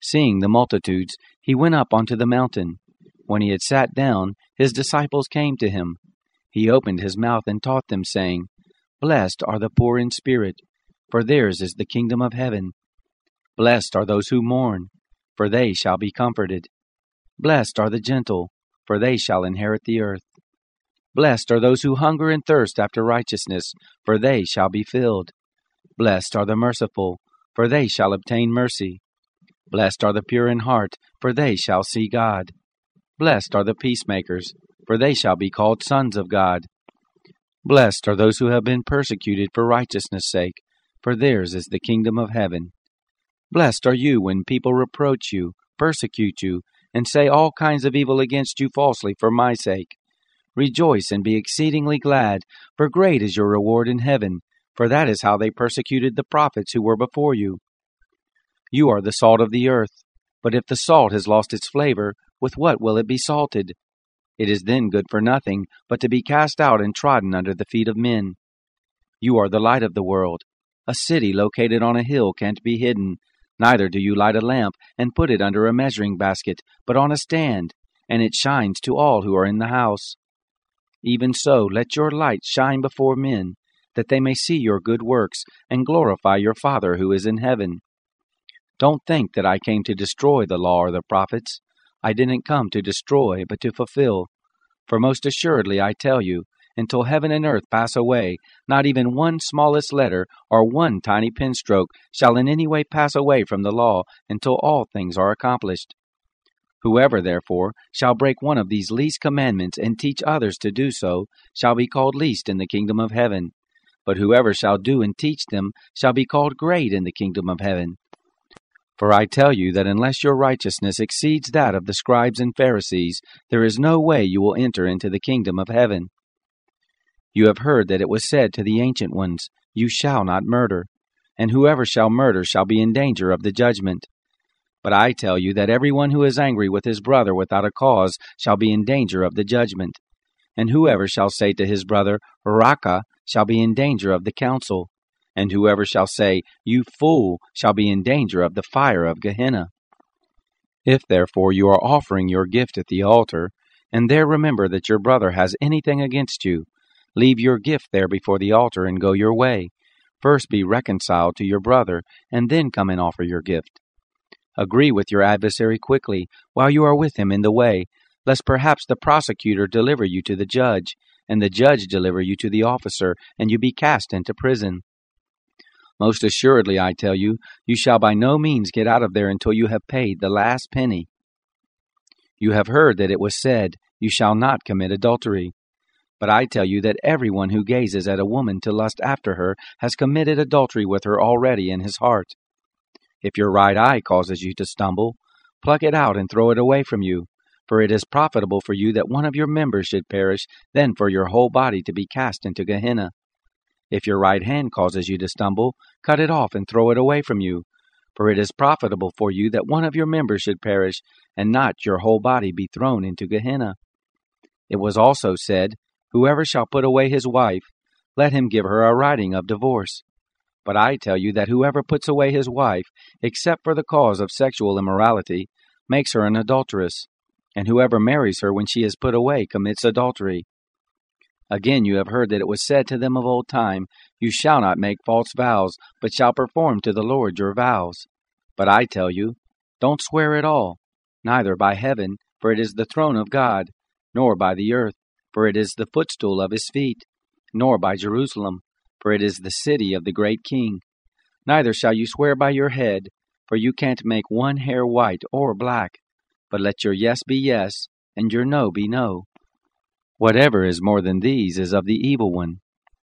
Seeing the multitudes, he went up onto the mountain. When he had sat down, his disciples came to him. He opened his mouth and taught them, saying, Blessed are the poor in spirit, for theirs is the kingdom of heaven. Blessed are those who mourn, for they shall be comforted. Blessed are the gentle, for they shall inherit the earth. Blessed are those who hunger and thirst after righteousness, for they shall be filled. Blessed are the merciful, for they shall obtain mercy. Blessed are the pure in heart, for they shall see God. Blessed are the peacemakers, for they shall be called sons of God. Blessed are those who have been persecuted for righteousness' sake, for theirs is the kingdom of heaven. Blessed are you when people reproach you, persecute you, and say all kinds of evil against you falsely for my sake. Rejoice and be exceedingly glad, for great is your reward in heaven, for that is how they persecuted the prophets who were before you. You are the salt of the earth, but if the salt has lost its flavor, with what will it be salted? It is then good for nothing, but to be cast out and trodden under the feet of men. You are the light of the world. A city located on a hill can't be hidden. Neither do you light a lamp and put it under a measuring basket, but on a stand, and it shines to all who are in the house. Even so, let your light shine before men, that they may see your good works and glorify your Father who is in heaven. Don't think that I came to destroy the law or the prophets. I didn't come to destroy, but to fulfill. For most assuredly I tell you, until heaven and earth pass away, not even one smallest letter or one tiny pen stroke shall in any way pass away from the law until all things are accomplished. Whoever, therefore, shall break one of these least commandments and teach others to do so, shall be called least in the kingdom of heaven. But whoever shall do and teach them shall be called great in the kingdom of heaven. For I tell you that unless your righteousness exceeds that of the scribes and Pharisees, there is no way you will enter into the kingdom of heaven. You have heard that it was said to the ancient ones, You shall not murder, and whoever shall murder shall be in danger of the judgment. But I tell you that everyone who is angry with his brother without a cause shall be in danger of the judgment. And whoever shall say to his brother, Raca, shall be in danger of the council. And whoever shall say, You fool, shall be in danger of the fire of Gehenna. If therefore you are offering your gift at the altar, and there remember that your brother has anything against you, leave your gift there before the altar and go your way. First be reconciled to your brother, and then come and offer your gift. Agree with your adversary quickly, while you are with him in the way, lest perhaps the prosecutor deliver you to the judge, and the judge deliver you to the officer, and you be cast into prison. Most assuredly, I tell you, you shall by no means get out of there until you have paid the last penny. You have heard that it was said, You shall not commit adultery. But I tell you that everyone who gazes at a woman to lust after her has committed adultery with her already in his heart. If your right eye causes you to stumble, pluck it out and throw it away from you. For it is profitable for you that one of your members should perish, than for your whole body to be cast into Gehenna. If your right hand causes you to stumble, cut it off and throw it away from you. For it is profitable for you that one of your members should perish, and not your whole body be thrown into Gehenna. It was also said, Whoever shall put away his wife, let him give her a writing of divorce. But I tell you that whoever puts away his wife, except for the cause of sexual immorality, makes her an adulteress, and whoever marries her when she is put away commits adultery. Again you have heard that it was said to them of old time, You shall not make false vows, but shall perform to the Lord your vows. But I tell you, don't swear at all, neither by heaven, for it is the throne of God, nor by the earth, for it is the footstool of his feet, nor by Jerusalem, for it is the city of the great King. Neither shall you swear by your head, for you can't make one hair white or black, but let your yes be yes, and your no be no. Whatever is more than these is of the evil one.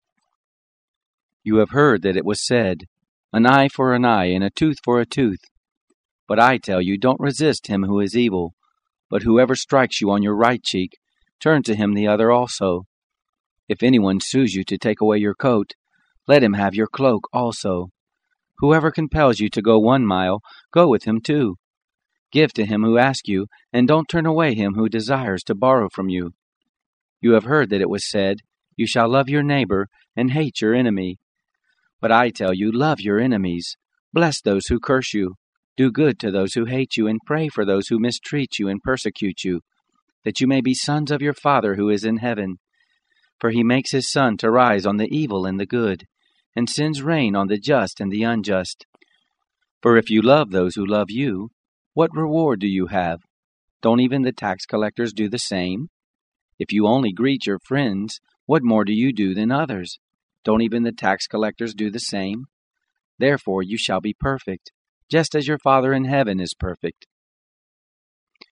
You have heard that it was said, An eye for an eye, and a tooth for a tooth. But I tell you, don't resist him who is evil. But whoever strikes you on your right cheek, turn to him the other also. If anyone sues you to take away your coat, let him have your cloak also. Whoever compels you to go 1 mile, go with him 2. Give to him who asks you, and don't turn away him who desires to borrow from you. You have heard that it was said, You shall love your neighbor, and hate your enemy. But I tell you, love your enemies. Bless those who curse you. Do good to those who hate you, and pray for those who mistreat you and persecute you, that you may be sons of your Father who is in heaven. For he makes his sun to rise on the evil and the good, and sends rain on the just and the unjust. For if you love those who love you, what reward do you have? Don't even the tax collectors do the same? If you only greet your friends, what more do you do than others? Don't even the tax collectors do the same? Therefore you shall be perfect, just as your Father in heaven is perfect.